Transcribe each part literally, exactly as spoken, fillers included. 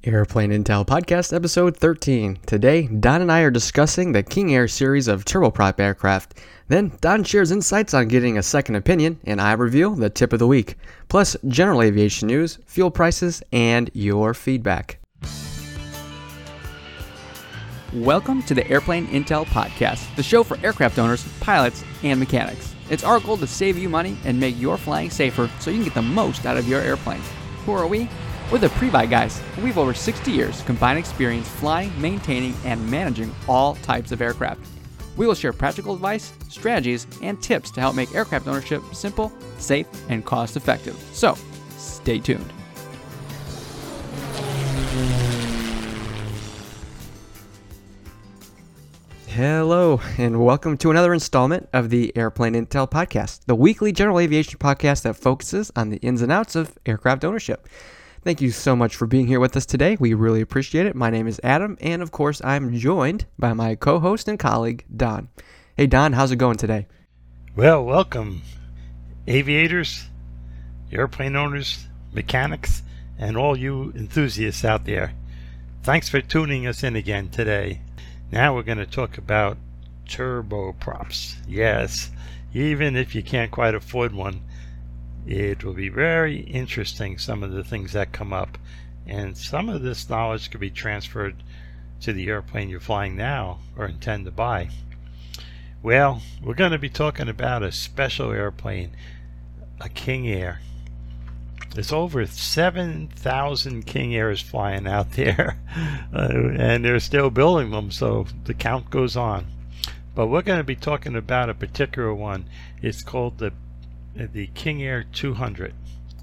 Airplane Intel Podcast, Episode thirteen. Today, Don and I are discussing the King Air series of turboprop aircraft. Then, Don shares insights on getting a second opinion, and I reveal the tip of the week. Plus, general aviation news, fuel prices, and your feedback. Welcome to the Airplane Intel Podcast, the show for aircraft owners, pilots, and mechanics. It's our goal to save you money and make your flying safer so you can get the most out of your airplane. Who are we? We're the Pre-Buy guys, and we've over sixty years combined experience flying, maintaining, and managing all types of aircraft. We will share practical advice, strategies, and tips to help make aircraft ownership simple, safe, and cost-effective. So, stay tuned. Hello, and welcome to another installment of the Airplane Intel Podcast, the weekly general aviation podcast that focuses on the ins and outs of aircraft ownership. Thank you so much for being here with us today. We really appreciate it. My name is Adam, and of course, I'm joined by my co-host and colleague, Don. Hey, Don, how's it going today? Well, welcome, aviators, airplane owners, mechanics, and all you enthusiasts out there. Thanks for tuning us in again today. Now we're going to talk about turboprops. Yes, even if you can't quite afford one, it will be very interesting, some of the things that come up, and some of this knowledge could be transferred to the airplane you're flying now or intend to buy. Well, we're going to be talking about a special airplane, a King Air. There's over seven thousand King Airs flying out there, uh, and they're still building them, so the count goes on. But we're going to be talking about a particular one. It's called the the King Air two hundred.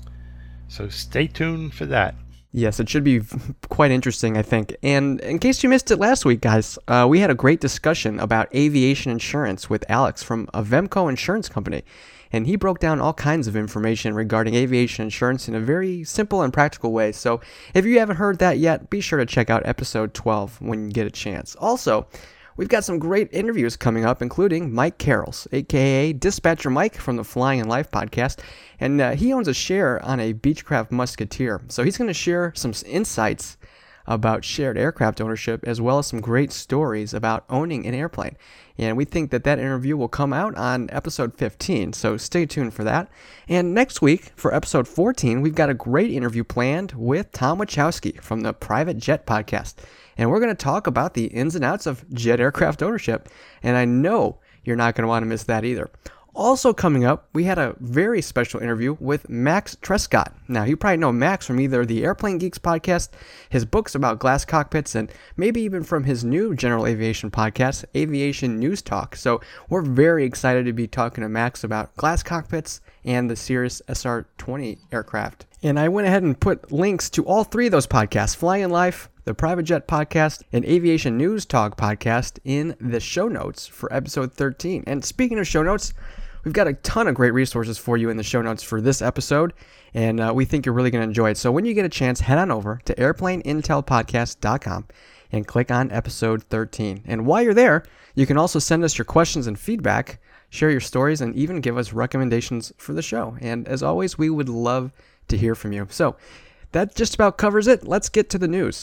So stay tuned for that. Yes, it should be quite interesting, I think. And in case you missed it last week, guys, uh, we had a great discussion about aviation insurance with Alex from Avemco Insurance Company. And he broke down all kinds of information regarding aviation insurance in a very simple and practical way. So if you haven't heard that yet, be sure to check out episode twelve when you get a chance. Also, we've got some great interviews coming up, including Mike Carrolls, a k a. Dispatcher Mike from the Flying in Life podcast, and uh, he owns a share on a Beechcraft Musketeer. So he's going to share some insights about shared aircraft ownership, as well as some great stories about owning an airplane. And we think that that interview will come out on episode fifteen, so stay tuned for that. And next week, for episode fourteen, we've got a great interview planned with Tom Wachowski from the Private Jet podcast. And we're going to talk about the ins and outs of jet aircraft ownership. And I know you're not going to want to miss that either. Also coming up, we had a very special interview with Max Trescott. Now, you probably know Max from either the Airplane Geeks podcast, his books about glass cockpits, and maybe even from his new general aviation podcast, Aviation News Talk. So we're very excited to be talking to Max about glass cockpits and the Cirrus S R twenty aircraft. And I went ahead and put links to all three of those podcasts, Flying in Life, the Private Jet podcast, and Aviation News Talk podcast in the show notes for episode thirteen. And speaking of show notes, we've got a ton of great resources for you in the show notes for this episode, and uh, we think you're really going to enjoy it. So when you get a chance, head on over to airplane intel podcast dot com and click on episode thirteen. And while you're there, you can also send us your questions and feedback, share your stories, and even give us recommendations for the show. And as always, we would love to hear from you. So that just about covers it. Let's get to the news.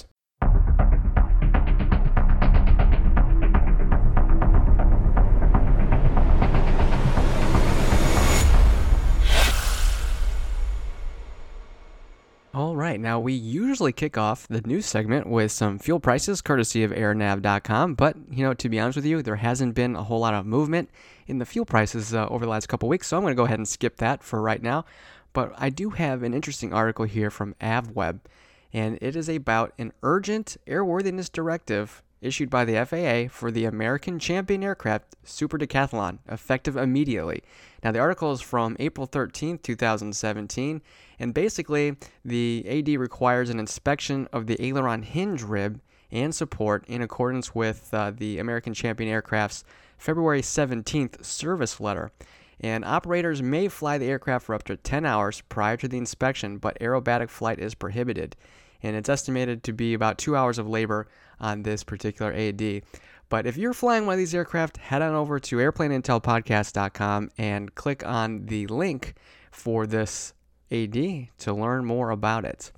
All right, now we usually kick off the news segment with some fuel prices courtesy of air nav dot com, but, you know, to be honest with you, there hasn't been a whole lot of movement in the fuel prices uh, over the last couple weeks, so I'm going to go ahead and skip that for right now. But I do have an interesting article here from AvWeb, and it is about an urgent airworthiness directive issued by the F A A for the American Champion Aircraft Super Decathlon, effective immediately. Now, the article is from April thirteenth, twenty seventeen, and basically, the A D requires an inspection of the aileron hinge rib and support in accordance with uh, the American Champion Aircraft's February seventeenth service letter. And operators may fly the aircraft for up to ten hours prior to the inspection, but aerobatic flight is prohibited. And it's estimated to be about two hours of labor on this particular A D. But if you're flying one of these aircraft, head on over to airplane intel podcast dot com and click on the link for this A D to learn more about it.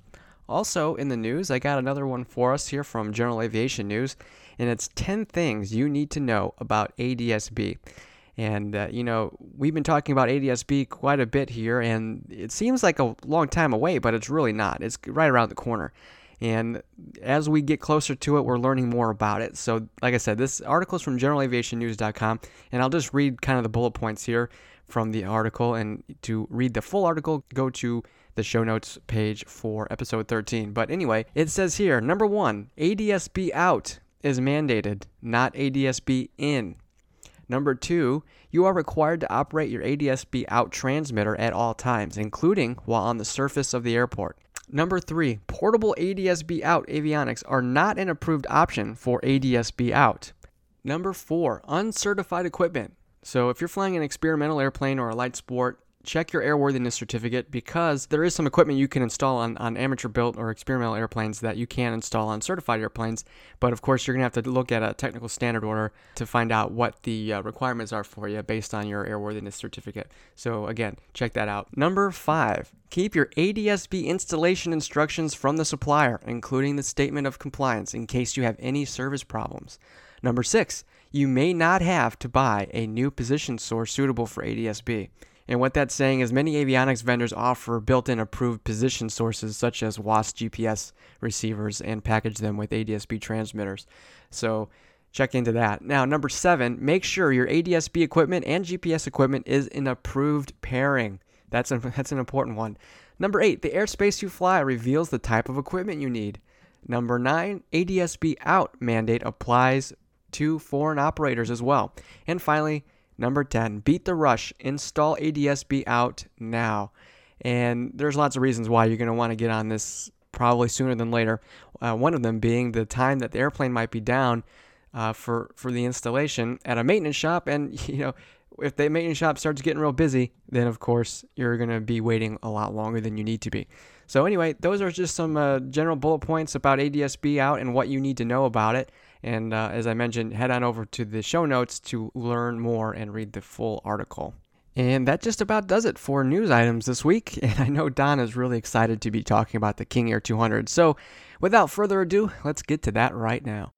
Also in the news, I got another one for us here from General Aviation News, and it's ten things you need to know about A D S B. And, uh, you know, we've been talking about A D S B quite a bit here, and it seems like a long time away, but it's really not. It's right around the corner. And as we get closer to it, we're learning more about it. So, like I said, this article is from general aviation news dot com, and I'll just read kind of the bullet points here from the article. And to read the full article, go to the show notes page for episode thirteen. But anyway, it says here, number one, A D S B out is mandated, not A D S B in. Number two, you are required to operate your A D S B out transmitter at all times, including while on the surface of the airport. Number three, portable A D S B out avionics are not an approved option for A D S B out. Number four, uncertified equipment. So if you're flying an experimental airplane or a light sport, check your airworthiness certificate, because there is some equipment you can install on, on amateur-built or experimental airplanes that you can install on certified airplanes. But of course, you're going to have to look at a technical standard order to find out what the uh, requirements are for you based on your airworthiness certificate. So again, check that out. Number five, keep your A D S B installation instructions from the supplier, including the statement of compliance, in case you have any service problems. Number six, you may not have to buy a new position source suitable for A D S B. And what that's saying is many avionics vendors offer built-in approved position sources such as W A S G P S receivers and package them with A D S B transmitters. So check into that. Now, number seven, make sure your A D S B equipment and G P S equipment is an approved pairing. That's, a, that's an important one. Number eight, the airspace you fly reveals the type of equipment you need. Number nine, A D S B out mandate applies to foreign operators as well. And finally, number ten, beat the rush. Install A D S B out now. And there's lots of reasons why you're going to want to get on this probably sooner than later. Uh, one of them being the time that the airplane might be down uh, for, for the installation at a maintenance shop. And, you know, if the maintenance shop starts getting real busy, then of course you're going to be waiting a lot longer than you need to be. So anyway, those are just some uh, general bullet points about A D S B out and what you need to know about it. And uh, as I mentioned, head on over to the show notes to learn more and read the full article. And that just about does it for news items this week. And I know Don is really excited to be talking about the King Air two hundred. So without further ado, let's get to that right now.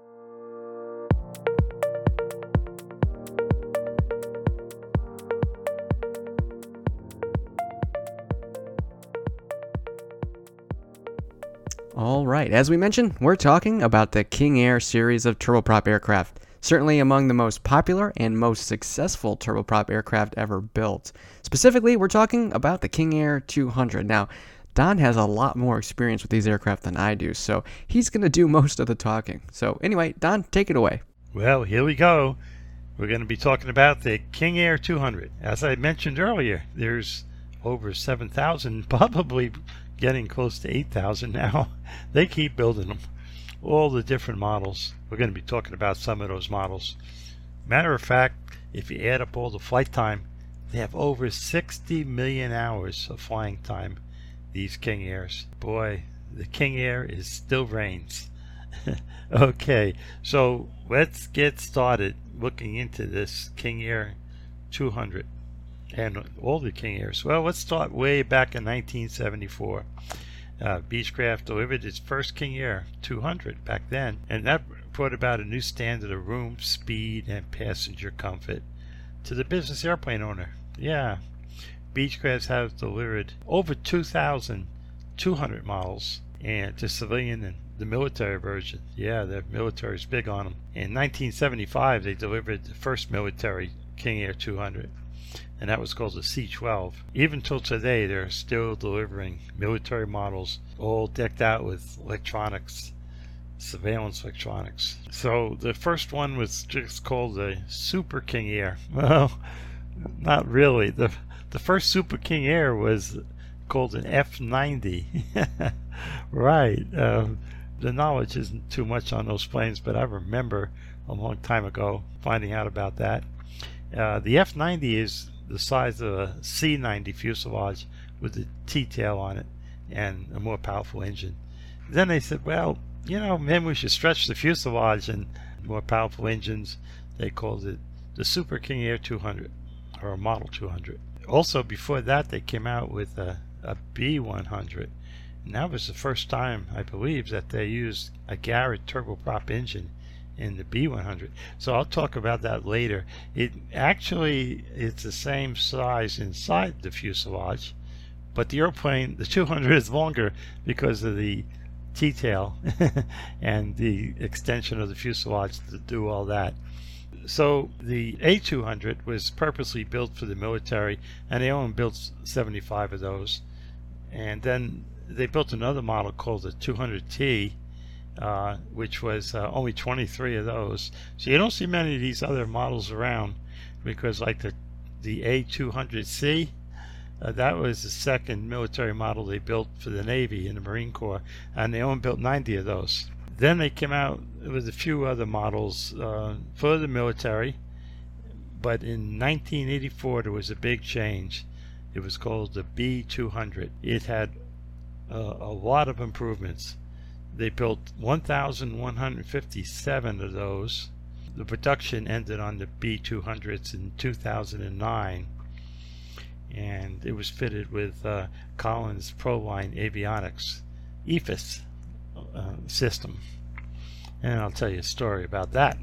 All right, as we mentioned, we're talking about the King Air series of turboprop aircraft, certainly among the most popular and most successful turboprop aircraft ever built. Specifically, we're talking about the King Air two hundred. Now, Don has a lot more experience with these aircraft than I do, so he's going to do most of the talking. So anyway, Don, take it away. Well, here we go. We're going to be talking about the King Air two hundred. As I mentioned earlier, there's over seven thousand, probably getting close to eight thousand now. They keep building them. All the different models. We're going to be talking about some of those models. Matter of fact, if you add up all the flight time, they have over sixty million hours of flying time, these King Airs. Boy, the King Air is still reigns. Okay, so let's get started looking into this King Air two hundred. And all the King Airs. Well, let's start way back in nineteen seventy-four. Uh, Beechcraft delivered its first King Air two hundred back then, and that brought about a new standard of room, speed, and passenger comfort to the business airplane owner. Yeah, Beechcraft has delivered over two thousand two hundred models, and to civilian and the military version. Yeah, the military's big on them. In nineteen seventy-five, they delivered the first military King Air two hundred. And that was called the C twelve. Even till today, they're still delivering military models, all decked out with electronics, surveillance electronics. So the first one was just called the Super King Air. Well, not really. The the first Super King Air was called an F ninety. Right. Uh, the knowledge isn't too much on those planes, but I remember a long time ago finding out about that. Uh, the F ninety is the size of a C ninety fuselage with a T-tail on it and a more powerful engine. Then they said, well, you know, maybe we should stretch the fuselage and more powerful engines. They called it the Super King Air two hundred, or a Model two hundred. Also, before that, they came out with a, a B one hundred. And that was the first time, I believe, that they used a Garrett turboprop engine in the B one hundred. So I'll talk about that later. It actually it's the same size inside the fuselage, but the airplane, the two hundred, is longer because of the T-tail and the extension of the fuselage to do all that. So the A two hundred was purposely built for the military, and they only built seventy-five of those. And then they built another model called the two hundred T, uh, which was uh, only twenty-three of those. So you don't see many of these other models around, because like the the A two hundred C, uh, that was the second military model they built for the Navy and the Marine Corps, and they only built ninety of those. Then they came out with a few other models uh, for the military, but in nineteen eighty-four there was a big change. It was called the B two hundred. It had uh, a lot of improvements. They built one thousand one hundred fifty-seven of those. The production ended on the B two hundreds in two thousand nine, and it was fitted with uh, Collins Proline Avionics E F I S uh, system. And I'll tell you a story about that.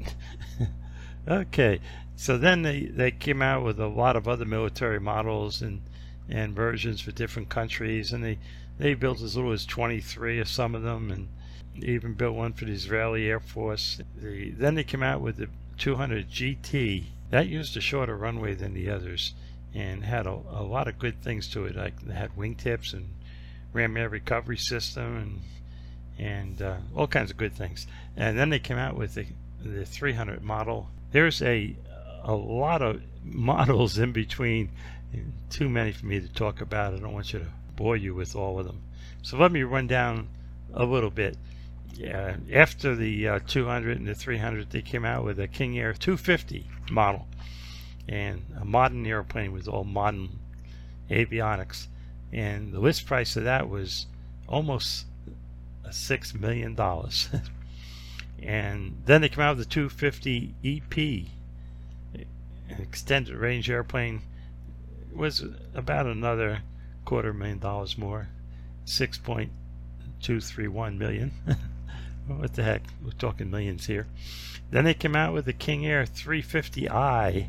Okay, so then they, they came out with a lot of other military models and and versions for different countries, and they they built as little as twenty-three of some of them, and they even built one for the Israeli Air Force. The, then they came out with the two hundred G T. That used a shorter runway than the others and had a, a lot of good things to it. Like they had wingtips and ram air recovery system and and uh, all kinds of good things. And then they came out with the the three hundred model. There's a a lot of models in between. Too many for me to talk about. I don't want you to bore you with all of them. So let me run down a little bit. Yeah, after the uh, two hundred and the three hundred, they came out with a King Air two fifty model, and a modern airplane with all modern avionics. And the list price of that was almost six million dollars. And then they came out with the two fifty E P, an extended range airplane. Was about another quarter million dollars more, six point two three one million. What the heck, we're talking millions here. Then they came out with the King Air three fifty I,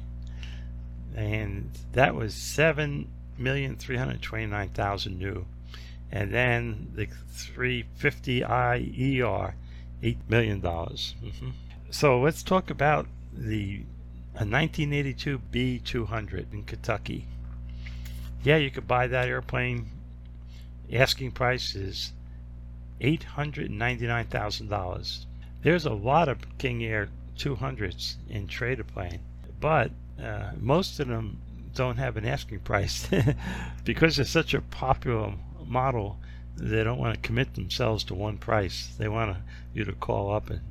and that was seven million three hundred twenty-nine thousand new. And then the three fifty I E R, eight million dollars. Mm-hmm. So let's talk about the a nineteen eighty-two B two hundred in Kentucky. Yeah, you could buy that airplane. Asking price is eight hundred ninety-nine thousand dollars. There's a lot of King Air two hundreds in Trade-A-Plane, but uh, most of them don't have an asking price because it's such a popular model. They don't want to commit themselves to one price. They want you to call up and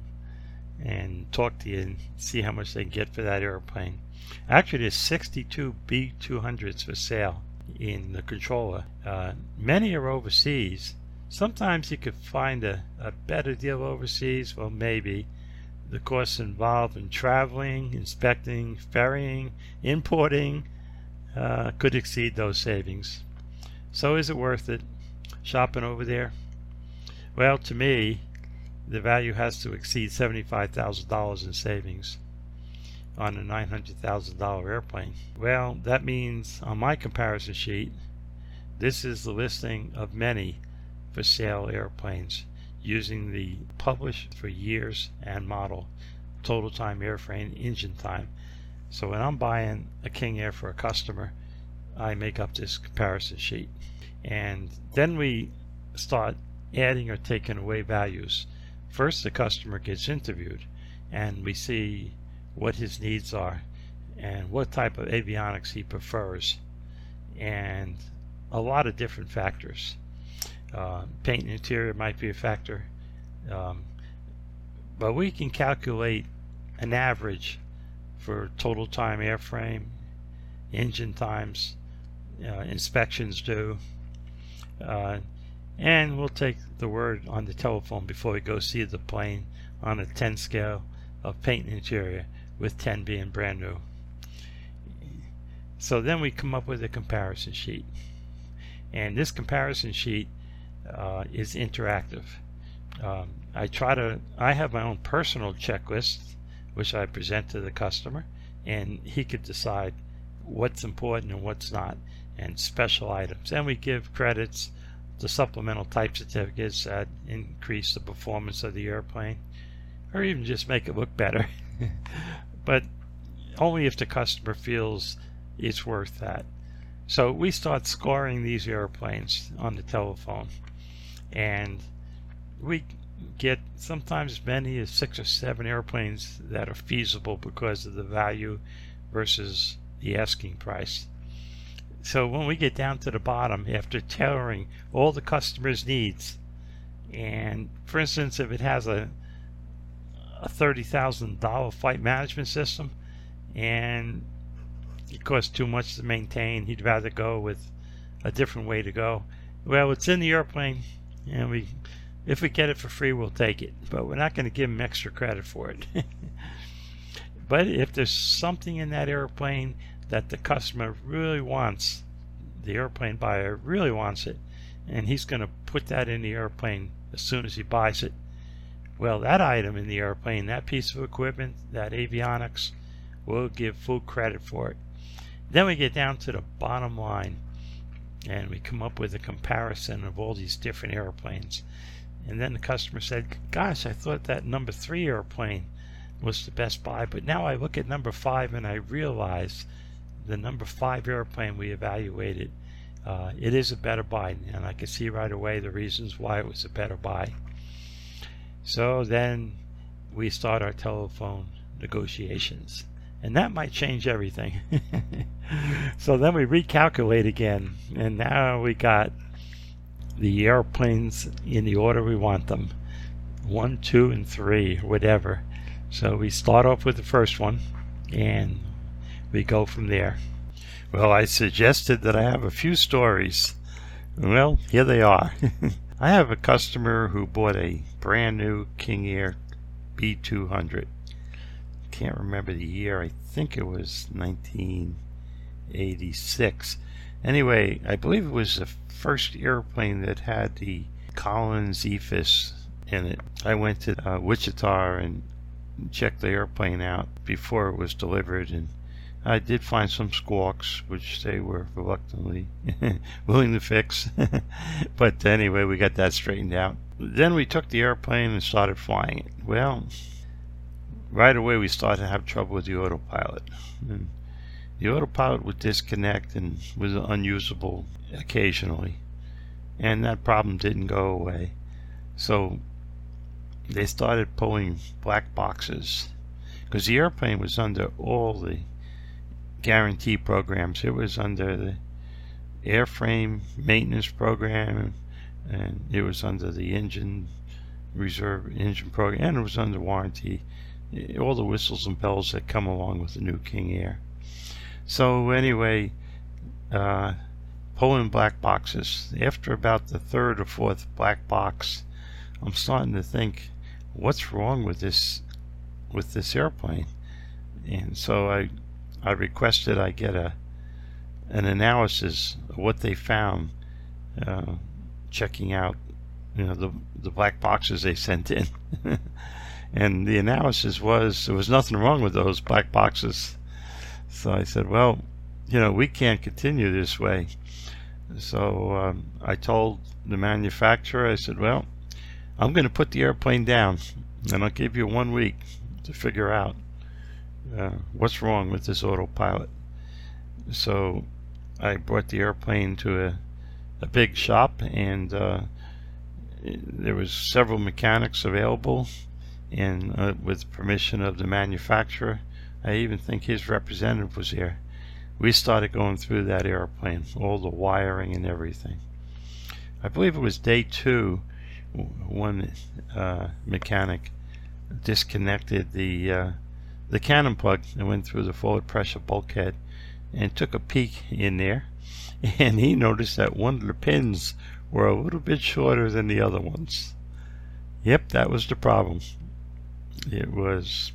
and talk to you and see how much they can get for that airplane. Actually, there's sixty-two B two hundreds for sale in the controller. Uh, many are overseas. Sometimes you could find a, a better deal overseas. Well, maybe. The costs involved in traveling, inspecting, ferrying, importing uh, could exceed those savings. So is it worth it shopping over there? Well, to me, the value has to exceed seventy-five thousand dollars in savings on a nine hundred thousand dollar airplane. Well, that means on my comparison sheet, this is the listing of many for sale airplanes using the published for years and model, total time airframe, engine time. So when I'm buying a King Air for a customer, I make up this comparison sheet. And then we start adding or taking away values. First, the customer gets interviewed and we see what his needs are and what type of avionics he prefers, and a lot of different factors. Uh, paint and interior might be a factor, um, but we can calculate an average for total time airframe, engine times, uh, inspections due, uh, and we'll take the word on the telephone before we go see the plane on a ten scale of paint and interior, with ten being brand new. So then we come up with a comparison sheet, and this comparison sheet uh, is interactive. Um, I try to, I have my own personal checklist, which I present to the customer, and he could decide what's important and what's not, and special items. And we give credits to supplemental type certificates that increase the performance of the airplane, or even just make it look better. But only if the customer feels it's worth that. So we start scoring these airplanes on the telephone, and we get sometimes as many as six or seven airplanes that are feasible because of the value versus the asking price. So when we get down to the bottom, after tailoring all the customer's needs, and for instance, if it has a a thirty thousand dollar flight management system and it costs too much to maintain, he'd rather go with a different way to go. Well, it's in the airplane, and we, if we get it for free, we'll take it, but we're not going to give him extra credit for it. But if there's something in that airplane that the customer really wants, the airplane buyer really wants it, and he's going to put that in the airplane as soon as he buys it, well, that item in the airplane, that piece of equipment, that avionics, we'll give full credit for it. Then we get down to the bottom line, and we come up with a comparison of all these different airplanes. And then the customer said, gosh, I thought that number three airplane was the best buy, but now I look at number five and I realize the number five airplane we evaluated, uh, it is a better buy, and I could see right away the reasons why it was a better buy. So then we start our telephone negotiations, and that might change everything. So then we recalculate again, and now we got the airplanes in the order we want them, one, two, and three, whatever. So we start off with the first one, and we go from there. Well, I suggested that I have a few stories. Well, here they are. I have a customer who bought a brand new King Air B two hundred. Can't remember the year. I think it was nineteen eighty-six. Anyway, I believe it was the first airplane that had the Collins E F I S in it. I went to uh, Wichita and checked the airplane out before it was delivered, and I did find some squawks, which they were reluctantly willing to fix. But anyway, we got that straightened out. Then we took the airplane and started flying it. Well, right away we started to have trouble with the autopilot. And the autopilot would disconnect and was unusable occasionally. And that problem didn't go away. So they started pulling black boxes, because the airplane was under all the guarantee programs. It was under the airframe maintenance program, and it was under the engine reserve engine program, and it was under warranty, all the whistles and bells that come along with the new King Air. So anyway, uh, pulling black boxes. After about the third or fourth black box, I'm starting to think, what's wrong with this with this airplane? And so I I requested I get a an analysis of what they found, uh, checking out, you know, the the black boxes they sent in. And the analysis was there was nothing wrong with those black boxes. So I said, well, you know, we can't continue this way. So um, I told the manufacturer, I said, well, I'm going to put the airplane down, and I'll give you one week to figure out uh, what's wrong with this autopilot. So I brought the airplane to a, a big shop, and uh, there was several mechanics available, and uh, with permission of the manufacturer, I even think his representative was there. We started going through that airplane, all the wiring and everything. I believe it was day two, one uh, mechanic disconnected the uh, the cannon plug and went through the forward pressure bulkhead and took a peek in there, and he noticed that one of the pins were a little bit shorter than the other ones. Yep, that was the problem. It was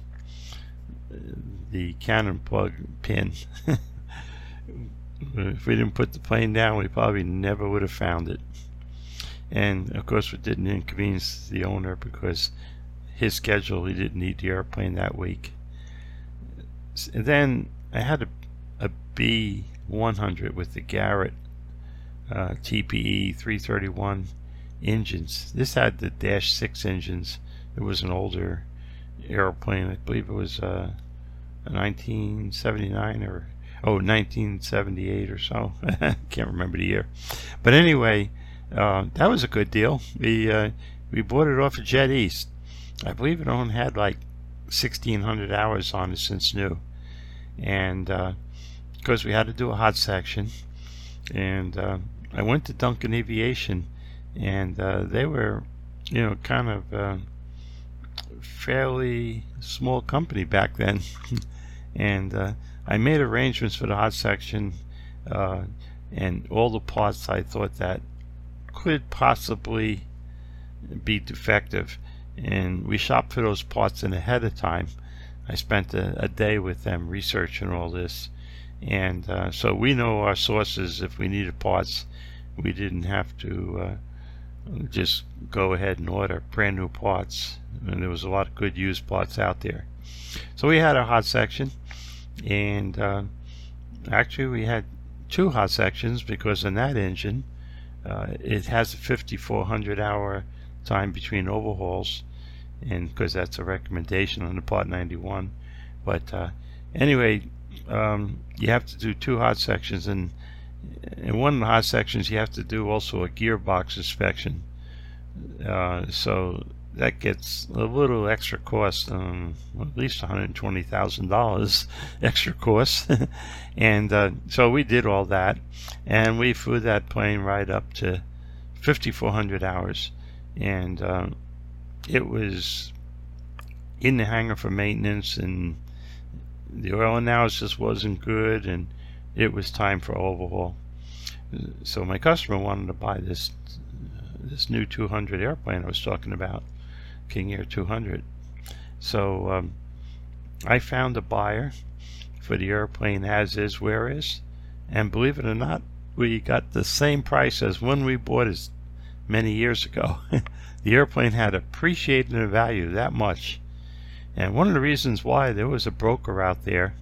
the cannon plug pin. If we didn't put the plane down, we probably never would have found it. And of course, it didn't inconvenience the owner because his schedule, he didn't need the airplane that week. And then I had a, a B one hundred with the Garrett uh, T P E three thirty-one engines. This had the Dash six engines. It was an older airplane. I believe it was uh, a nineteen seventy-nine or oh nineteen seventy-eight or so. I can't remember the year. But anyway, uh, that was a good deal. We uh, we bought it off of Jet East. I believe it only had like sixteen hundred hours on it since new. And uh, because we had to do a hot section, and uh, I went to Duncan Aviation, and uh, they were, you know, kind of uh, fairly small company back then. And uh, I made arrangements for the hot section, uh, and all the parts I thought that could possibly be defective. And we shopped for those parts in ahead of time. I spent a, a day with them researching all this, and uh, so we know our sources. If we needed parts, we didn't have to uh, just go ahead and order brand new parts, and there was a lot of good used parts out there. So we had a hot section, and uh, actually we had two hot sections, because in that engine uh, it has a fifty-four hundred hour time between overhauls, and because that's a recommendation on the Part ninety-one. But uh, anyway, um, you have to do two hot sections, and in one of the hot sections you have to do also a gearbox inspection. Uh, so that gets a little extra cost, um, at least one hundred twenty thousand dollars extra cost. And uh, so we did all that, and we flew that plane right up to fifty-four hundred hours. And uh, it was in the hangar for maintenance, and the oil analysis wasn't good, and it was time for overhaul. So my customer wanted to buy this this new two hundred airplane I was talking about, King Air two hundred. So um, I found a buyer for the airplane as is, where is, and believe it or not, we got the same price as when we bought it many years ago. The airplane had appreciated in value that much. And one of the reasons why, there was a broker out there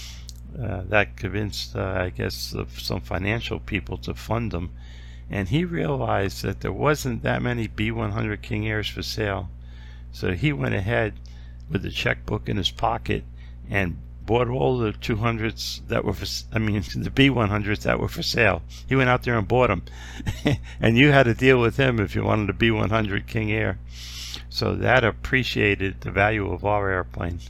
uh, that convinced, uh, I guess, of some financial people to fund them. And he realized that there wasn't that many B one hundred King Airs for sale. So he went ahead with the checkbook in his pocket and bought all the two hundreds that were for, I mean, the B one hundreds that were for sale. He went out there and bought them. And you had to deal with him if you wanted a B one hundred King Air. So that appreciated the value of our airplane.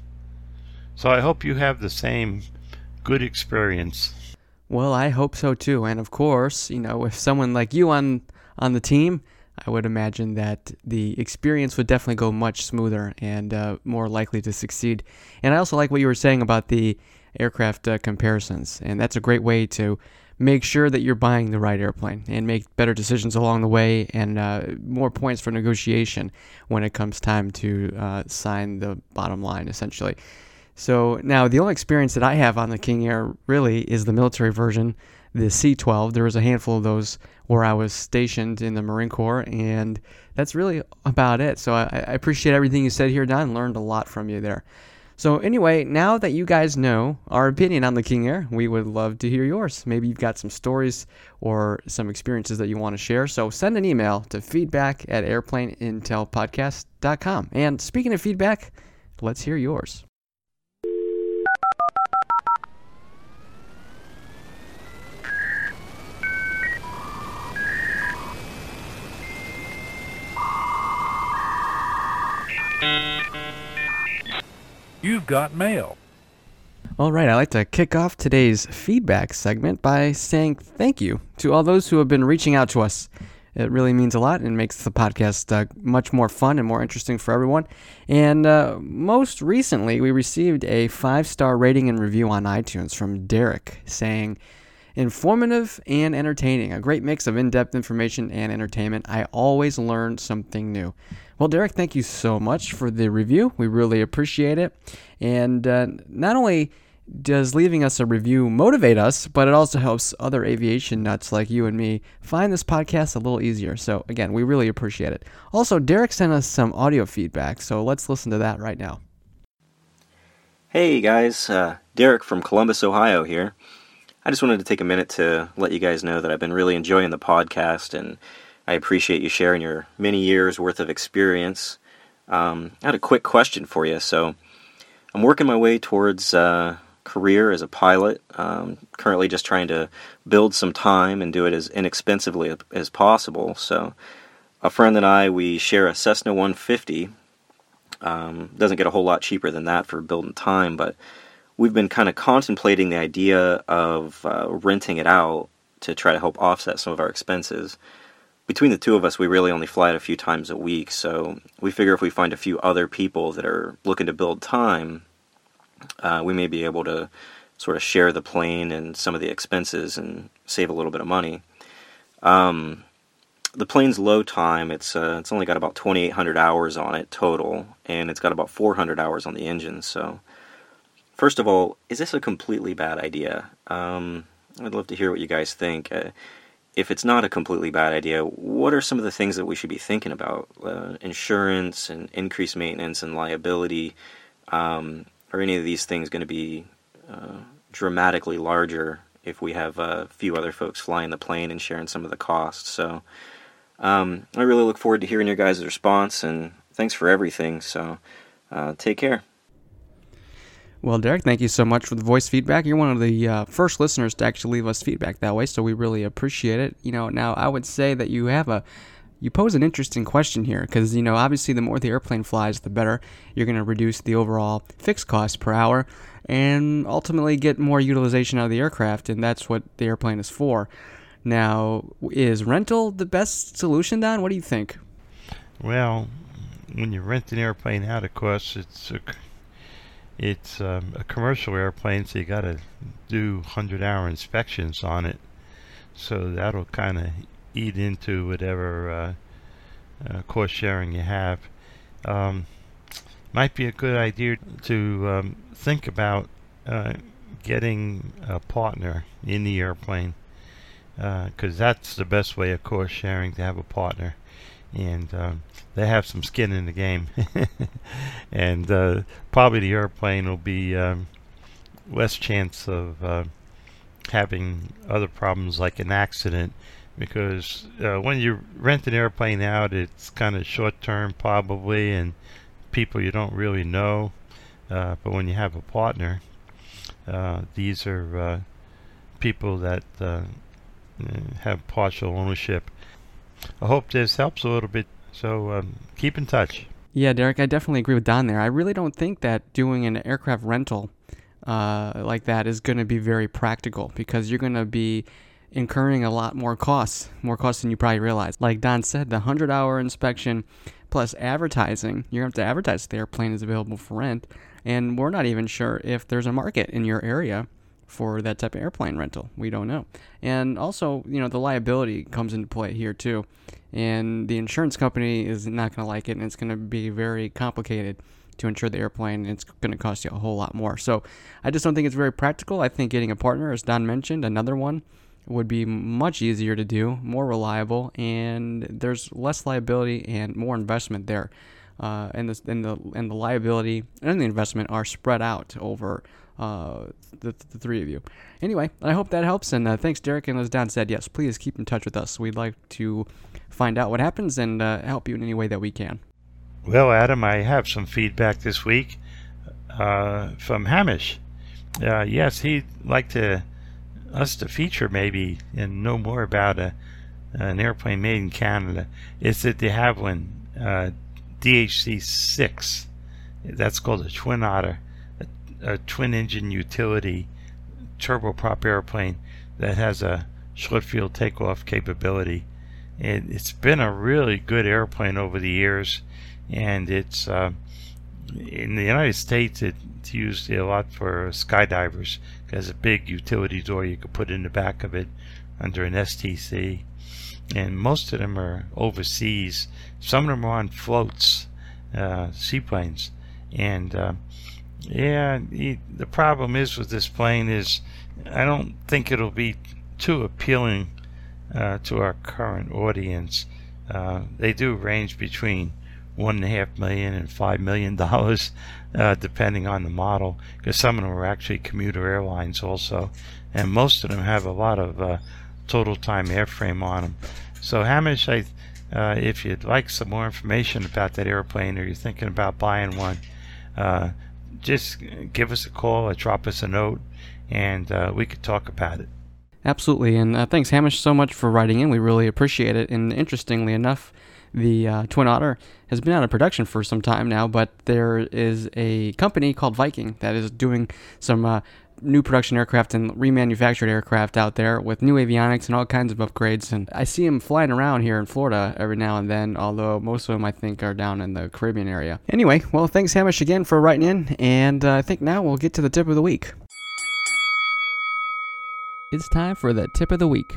So I hope you have the same good experience. Well, I hope so too. And of course, you know, with someone like you on on the team, I would imagine that the experience would definitely go much smoother and uh, more likely to succeed. And I also like what you were saying about the aircraft uh, comparisons. And that's a great way to make sure that you're buying the right airplane and make better decisions along the way, and uh, more points for negotiation when it comes time to uh, sign the bottom line, essentially. So now the only experience that I have on the King Air really is the military version, the C twelve. There was a handful of those where I was stationed in the Marine Corps, and that's really about it. So I, I appreciate everything you said here, Don. Learned a lot from you there. So anyway, now that you guys know our opinion on the King Air, we would love to hear yours. Maybe you've got some stories or some experiences that you want to share. So send an email to feedback at airplane intel podcast dot com. And speaking of feedback, let's hear yours. You've got mail. All right, I'd like to kick off today's feedback segment by saying thank you to all those who have been reaching out to us. It really means a lot and makes the podcast uh, much more fun and more interesting for everyone. And uh, most recently, we received a five-star rating and review on iTunes from Derek saying, informative and entertaining, a great mix of in-depth information and entertainment. I always learn something new. Well, Derek, thank you so much for the review. We really appreciate it. And uh, not only does leaving us a review motivate us, but it also helps other aviation nuts like you and me find this podcast a little easier. So again, we really appreciate it. Also, Derek sent us some audio feedback, so let's listen to that right now. Hey guys, uh, Derek from Columbus, Ohio here. I just wanted to take a minute to let you guys know that I've been really enjoying the podcast, and I appreciate you sharing your many years worth of experience. Um, I had a quick question for you. So I'm working my way towards uh, career as a pilot. Um, currently just trying to build some time and do it as inexpensively as possible. So a friend and I, we share a Cessna one fifty. Um, doesn't get a whole lot cheaper than that for building time, but we've been kind of contemplating the idea of uh, renting it out to try to help offset some of our expenses. Between the two of us, we really only fly it a few times a week, so we figure if we find a few other people that are looking to build time, uh, we may be able to sort of share the plane and some of the expenses and save a little bit of money. Um, the plane's low time, it's uh, it's only got about twenty-eight hundred hours on it total, and it's got about four hundred hours on the engine. So, first of all, is this a completely bad idea? Um, I'd love to hear what you guys think. Uh, if it's not a completely bad idea, what are some of the things that we should be thinking about? Uh, insurance and increased maintenance and liability. Um, are any of these things going to be uh, dramatically larger if we have a few other folks flying the plane and sharing some of the costs? So um, I really look forward to hearing your guys' response, and thanks for everything. So uh, take care. Well, Derek, thank you so much for the voice feedback. You're one of the uh, first listeners to actually leave us feedback that way, so we really appreciate it. You know, now I would say that you have a, you pose an interesting question here, because, you know, obviously the more the airplane flies, the better. You're going to reduce the overall fixed cost per hour and ultimately get more utilization out of the aircraft, and that's what the airplane is for. Now, is rental the best solution, Don? What do you think? Well, when you rent an airplane out, of course, it's a It's um, a commercial airplane, so you got to do hundred-hour inspections on it. So that'll kind of eat into whatever uh, uh, cost sharing you have. Um, might be a good idea to um, think about uh, getting a partner in the airplane, because uh, that's the best way of cost sharing, to have a partner. And um, they have some skin in the game. And uh, probably the airplane will be um, less chance of uh, having other problems like an accident, because uh, when you rent an airplane out, it's kind of short term probably, and people you don't really know. Uh, but when you have a partner, uh, these are uh, people that uh, have partial ownership. I hope this helps a little bit, so um, keep in touch. Yeah, Derek, I definitely agree with Don there. I really don't think that doing an aircraft rental uh, like that is going to be very practical, because you're going to be incurring a lot more costs, more costs than you probably realize. Like Don said, the hundred-hour inspection plus advertising, you're going to have to advertise the airplane is available for rent, and we're not even sure if there's a market in your area for that type of airplane rental. We don't know. And also, you know, the liability comes into play here too. And the insurance company is not going to like it, and it's going to be very complicated to insure the airplane, and it's going to cost you a whole lot more. So I just don't think it's very practical. I think getting a partner, as Don mentioned, another one, would be much easier to do, more reliable, and there's less liability and more investment there. Uh, and, the, and, the, and the liability and the investment are spread out over Uh, the, the three of you. Anyway, I hope that helps, and uh, thanks, Derek. And as Don said, yes, please keep in touch with us. We'd like to find out what happens and uh, help you in any way that we can. Well, Adam, I have some feedback this week uh, from Hamish. Uh, yes, he'd like to us to feature maybe and know more about a, an airplane made in Canada. It's the de Havilland uh, D H C six. That's called a Twin Otter. A twin-engine utility turboprop airplane that has a short-field takeoff capability. It, it's been a really good airplane over the years, and it's uh, in the United States it's used a lot for skydivers. It has a big utility door you could put in the back of it under an S T C, and most of them are overseas. Some of them are on floats, uh, seaplanes, and uh, Yeah, he, the problem is with this plane is I don't think it'll be too appealing uh, to our current audience. Uh, they do range between one and a half million and five million dollars, uh, depending on the model. Because some of them are actually commuter airlines also, and most of them have a lot of uh, total time airframe on them. So Hamish, I, uh, if you'd like some more information about that airplane, or you're thinking about buying one, uh, just give us a call or drop us a note, and uh, we could talk about it. Absolutely, and uh, thanks, Hamish, so much for writing in. We really appreciate it. And interestingly enough, the uh, Twin Otter has been out of production for some time now, but there is a company called Viking that is doing some uh, new production aircraft and remanufactured aircraft out there with new avionics and all kinds of upgrades. And I see them flying around here in Florida every now and then, although most of them I think are down in the Caribbean area. Anyway, well, thanks, Hamish, again for writing in, and uh, I think now we'll get to the tip of the week. It's time for the tip of the week.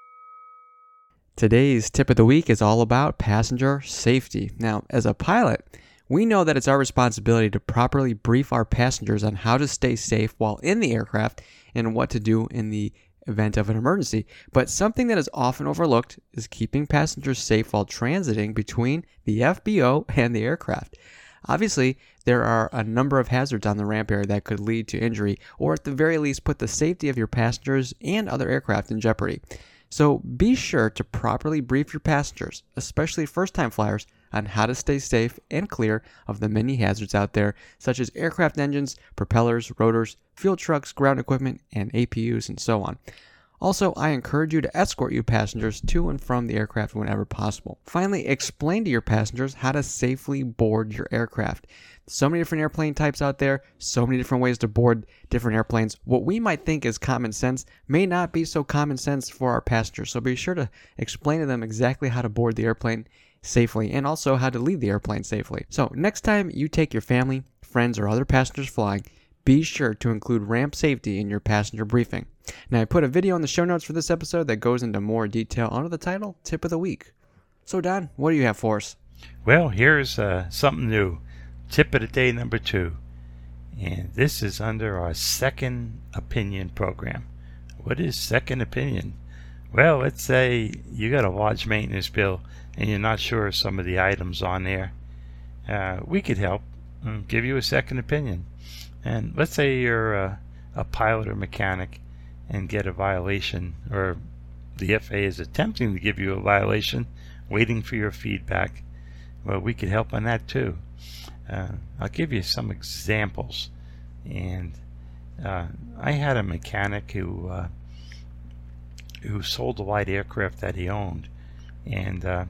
Today's tip of the week is all about passenger safety. Now, as a pilot, we know that it's our responsibility to properly brief our passengers on how to stay safe while in the aircraft and what to do in the event of an emergency. But something that is often overlooked is keeping passengers safe while transiting between the F B O and the aircraft. Obviously, there are a number of hazards on the ramp area that could lead to injury, or at the very least put the safety of your passengers and other aircraft in jeopardy. So be sure to properly brief your passengers, especially first-time flyers, on how to stay safe and clear of the many hazards out there, such as aircraft engines, propellers, rotors, fuel trucks, ground equipment, and A P Us, and so on. Also, I encourage you to escort your passengers to and from the aircraft whenever possible. Finally, explain to your passengers how to safely board your aircraft. So many different airplane types out there, so many different ways to board different airplanes. What we might think is common sense may not be so common sense for our passengers. So be sure to explain to them exactly how to board the airplane safely and also how to leave the airplane safely. So next time you take your family, friends, or other passengers flying, be sure to include ramp safety in your passenger briefing. Now, I put a video in the show notes for this episode that goes into more detail under the title, Tip of the Week. So, Don, what do you have for us? Well, here's uh, something new. Tip of the day number two. And this is under our Second Opinion program. What is Second Opinion? Well, let's say you got a large maintenance bill and you're not sure of some of the items on there. Uh, we could help and give you a second opinion. And let's say you're a, a pilot or mechanic and get a violation, or the F A A is attempting to give you a violation, waiting for your feedback. Well, we could help on that too. Uh, I'll give you some examples. And uh, I had a mechanic who uh, who sold a light aircraft that he owned, and uh,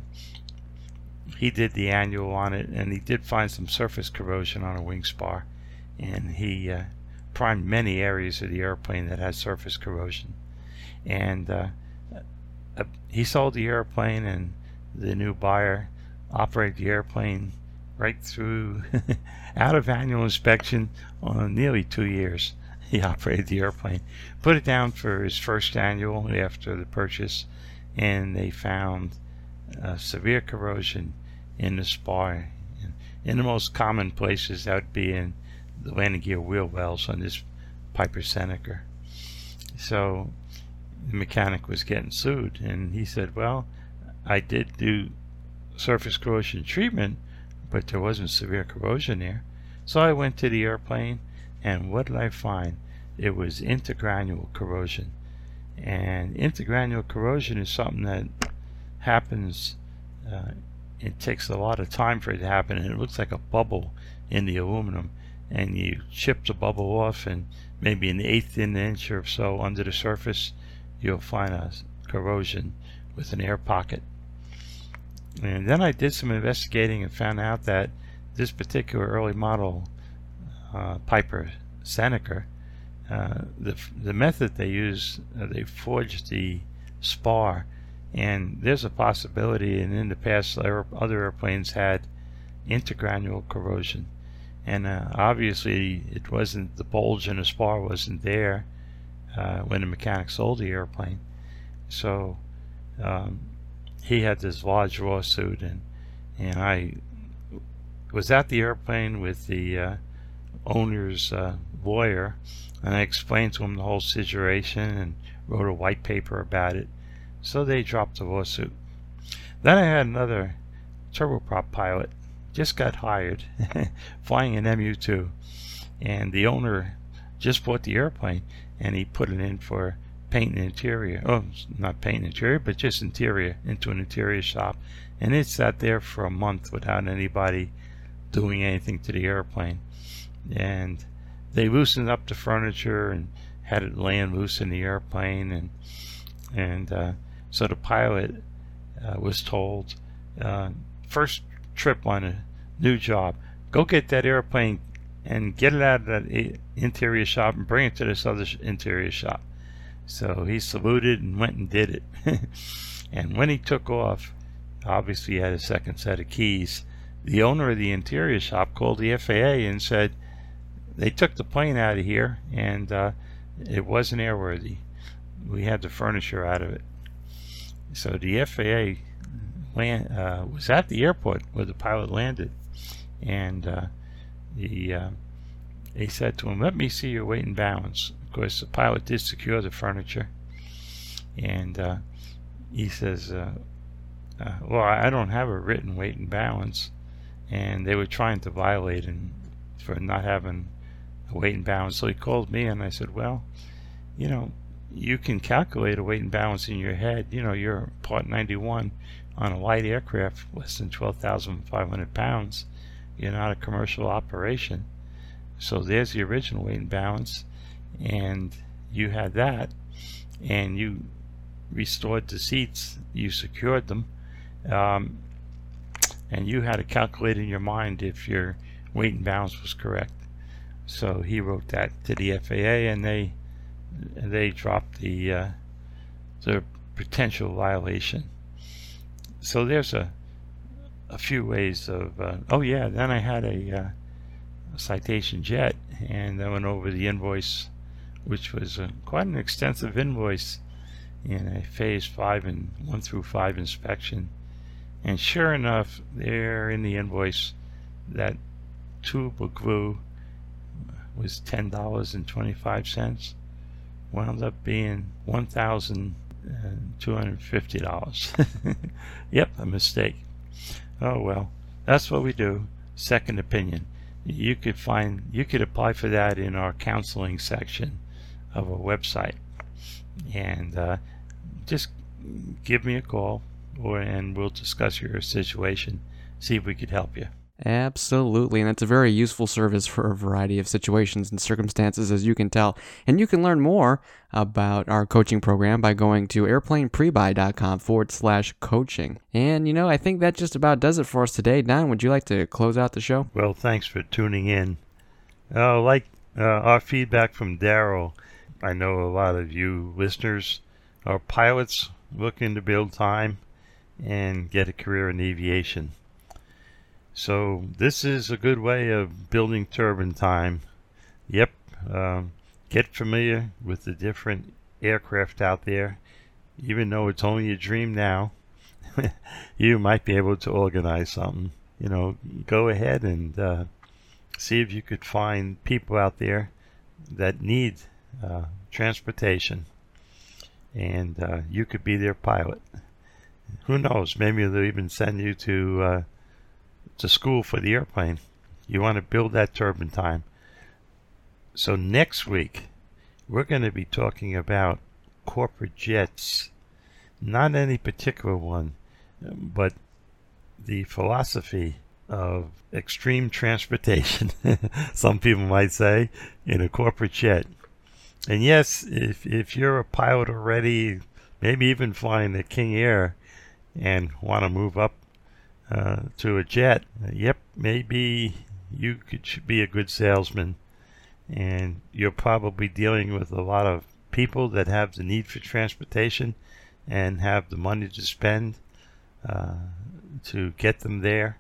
he did the annual on it, and he did find some surface corrosion on a wing spar, and he uh, primed many areas of the airplane that had surface corrosion. And uh, uh, he sold the airplane, and the new buyer operated the airplane right through out of annual inspection on nearly two years. He operated the airplane, put it down for his first annual after the purchase, and they found uh, severe corrosion in the spar. In the most common places, that would be in the landing gear wheel wells on this Piper Seneca. So the mechanic was getting sued, and he said, well, I did do surface corrosion treatment, but there wasn't severe corrosion there. So I went to the airplane, and what did I find? It was intergranule corrosion. And intergranule corrosion is something that happens, uh, it takes a lot of time for it to happen, and it looks like a bubble in the aluminum. And you chip the bubble off, and maybe an eighth in an inch or so under the surface, you'll find a corrosion with an air pocket. And then I did some investigating and found out that this particular early model uh, Piper Seneca, uh, the the method they use, uh, they forged the spar, and there's a possibility, and in the past other airplanes had intergranule corrosion, and uh, obviously it wasn't, the bulge in the spar wasn't there uh, when the mechanic sold the airplane. So um, he had this large lawsuit, and and I was at the airplane with the uh, owner's uh, lawyer, and I explained to him the whole situation and wrote a white paper about it. So they dropped the lawsuit. Then I had another turboprop pilot, just got hired, flying an M U two, and the owner just bought the airplane, and he put it in for paint and interior. Oh, not paint and interior, but just interior, into an interior shop, and it sat there for a month without anybody doing anything to the airplane. And they loosened up the furniture and had it laying loose in the airplane, and and uh, so the pilot uh, was told, uh, first trip on a new job, go get that airplane and get it out of that interior shop and bring it to this other interior shop. So he saluted and went and did it. And when he took off, obviously he had a second set of keys. The owner of the interior shop called the F A A and said they took the plane out of here and uh, it wasn't airworthy. We had the furniture out of it. So the F A A land, uh, was at the airport where the pilot landed, and uh, he, uh, he said to him, let me see your weight and balance. Of course, the pilot did secure the furniture, and uh, he says, uh, uh, well, I don't have a written weight and balance, and they were trying to violate him for not having a weight and balance. So he called me, and I said, well, you know, you can calculate a weight and balance in your head. You know, you're Part ninety-one on a light aircraft, less than twelve thousand five hundred pounds. You're not a commercial operation. So there's the original weight and balance, and you had that, and you restored the seats, you secured them, um, and you had to calculate in your mind if your weight and balance was correct. So he wrote that to the F A A, and they they dropped the uh, the potential violation. So there's a a few ways of uh, oh yeah, then I had a, uh, a Citation jet, and I went over the invoice, which was uh, quite an extensive invoice in a phase five and one through five inspection. And sure enough, there in the invoice, that tube of glue was ten dollars and twenty-five cents, wound up being one thousand two hundred fifty dollars. Yep, a mistake. Oh well, that's what we do. Second opinion. You could find, you could apply for that in our counseling section of our website, and uh, just give me a call, or and we'll discuss your situation, see if we could help you. Absolutely, and that's a very useful service for a variety of situations and circumstances, as you can tell. And you can learn more about our coaching program by going to airplaneprebuy.com forward slash coaching. And, you know, I think that just about does it for us today. Don, would you like to close out the show? Well, thanks for tuning in. Uh, like uh, our feedback from Daryl, I know a lot of you listeners are pilots looking to build time and get a career in aviation. So this is a good way of building turbine time. Yep, um, get familiar with the different aircraft out there. Even though it's only a dream now, you might be able to organize something. You know, go ahead and uh, see if you could find people out there that need uh, transportation, and uh, you could be their pilot. Who knows, maybe they'll even send you to uh, to school for the airplane. You want to build that turbine time. So next week we're going to be talking about corporate jets. Not any particular one, but the philosophy of extreme transportation, some people might say, in a corporate jet. And yes, if if you're a pilot already, maybe even flying the King Air, and want to move up Uh, to a jet, uh, yep, maybe you could be a good salesman, and you're probably dealing with a lot of people that have the need for transportation and have the money to spend uh, to get them there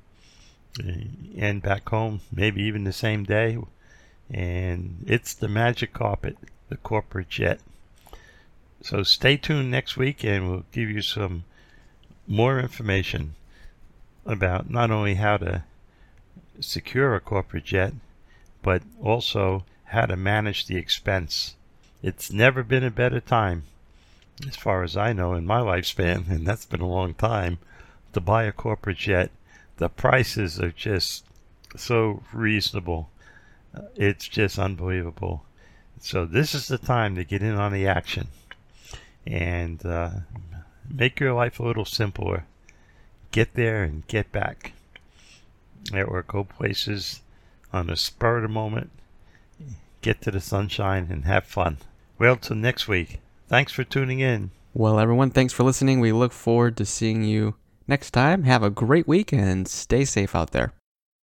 and back home, maybe even the same day. And it's the magic carpet, the corporate jet. So stay tuned next week, and we'll give you some more information about not only how to secure a corporate jet, but also how to manage the expense. It's never been a better time, as far as I know in my lifespan, and that's been a long time, to buy a corporate jet. The prices are just so reasonable. Uh, It's just unbelievable. So this is the time to get in on the action and uh, make your life a little simpler. Get there and get back. Or go places on the spur of the moment. Get to the sunshine and have fun. Well, till next week. Thanks for tuning in. Well, everyone, thanks for listening. We look forward to seeing you next time. Have a great week and stay safe out there.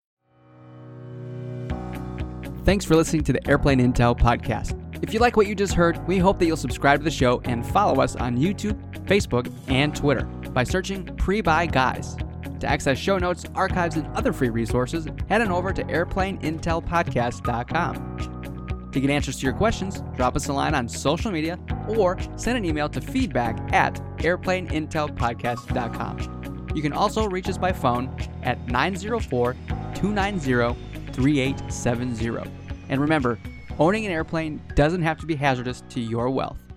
Thanks for listening to the Airplane Intel podcast. If you like what you just heard, we hope that you'll subscribe to the show and follow us on YouTube, Facebook, and Twitter by searching Pre-Buy Guys. To access show notes, archives, and other free resources, head on over to airplane intel podcast dot com. To get answers to your questions, drop us a line on social media or send an email to feedback at airplane intel podcast dot com. You can also reach us by phone at nine zero four, two nine zero, three eight seven zero. And remember, owning an airplane doesn't have to be hazardous to your wealth.